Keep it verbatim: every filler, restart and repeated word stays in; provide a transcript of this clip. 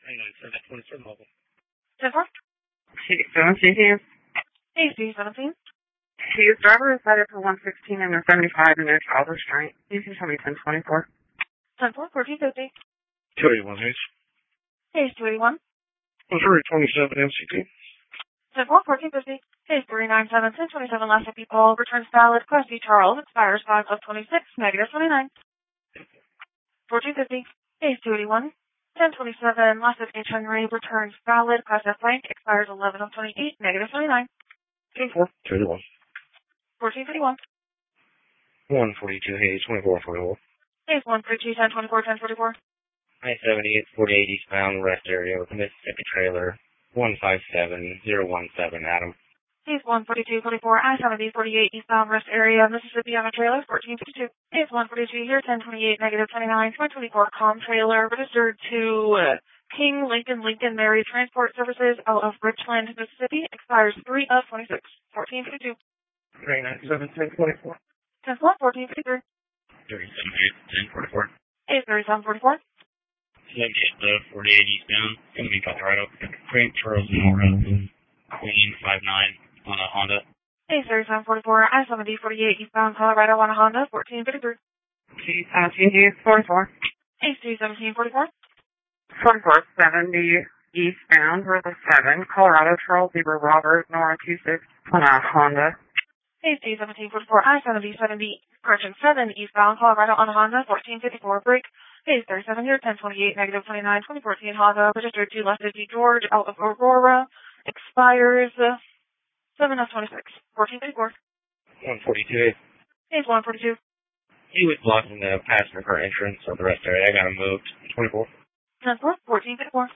Hang on, it's twenty-seven level. ten four. seventeen here. Hey, C seventeen. His driver is cited for one sixteen and a seventy-five and no child restraint. You can tell me ten twenty-four. ten four, fourteen fifty. two eighty-one, Hayes. Hey, two eighty-one. Missouri twenty-seven, M C T. ten four, fourteen fifty. Hey, three ninety-seven, ten twenty-seven, last fifty call, returns valid, Class D Charles, expires five of twenty-six, negative twenty-nine. fourteen fifty. Hey, two eighty-one. ten twenty-seven, last of H. Henry, returns valid, Class F blank, expires eleven of twenty-eight, negative twenty-nine. ten four, two eighty-one. fourteen fifty-one. one forty-two, Hayes, twenty-four forty-four. Hayes, one forty-two, ten twenty-four, ten forty-four. I seventy-eight, forty-eight eastbound, rest area with a Mississippi trailer, one five seven zero one seven, Adam. Hayes, one forty-two, forty-four, I seventy, forty-eight eastbound, rest area, Mississippi on a trailer, fourteen fifty-two. Hayes, one forty-two here, ten twenty-eight, negative twenty-nine, twenty twenty-four, com trailer, registered to uh, King Lincoln Lincoln Mary Transport Services out of Richland, Mississippi, expires three of twenty-six, fourteen fifty-two. three ninety-seven, ten twenty-four. ten four, fourteen fifty-three. thirty-seven, ten forty-four. Hayes, thirty-seven, forty-four. seventy-eight, uh, forty-eight eastbound, gonna be Colorado. Frank Charles Morgan, Queen, five nine, on a Honda. Hayes, thirty-seven, forty-four, I seventy, forty-eight eastbound, Colorado on a Honda, fourteen fifty-three. G seventeen here, forty-four. Hayes, two seventeen, forty-four. forty-four, seventy eastbound, River seven, Colorado, Charles Zebra, Robert, Nora two six, on a Honda. Hayes, two seventeen, forty-four, I seventy, seventy, correction, seven eastbound, Colorado on a Honda, fourteen fifty-four, break. Hayes, thirty-seven here, ten twenty-eight, negative twenty-nine, twenty fourteen Honda, registered to Lester D. George, out of Aurora, expires uh, seven of twenty-six, fourteen fifty-four. one forty-two. Hayes, one forty-two. He was blocking the passenger car entrance of the rest area. I got him moved. twenty-four. ten four, fourteen fifty-four.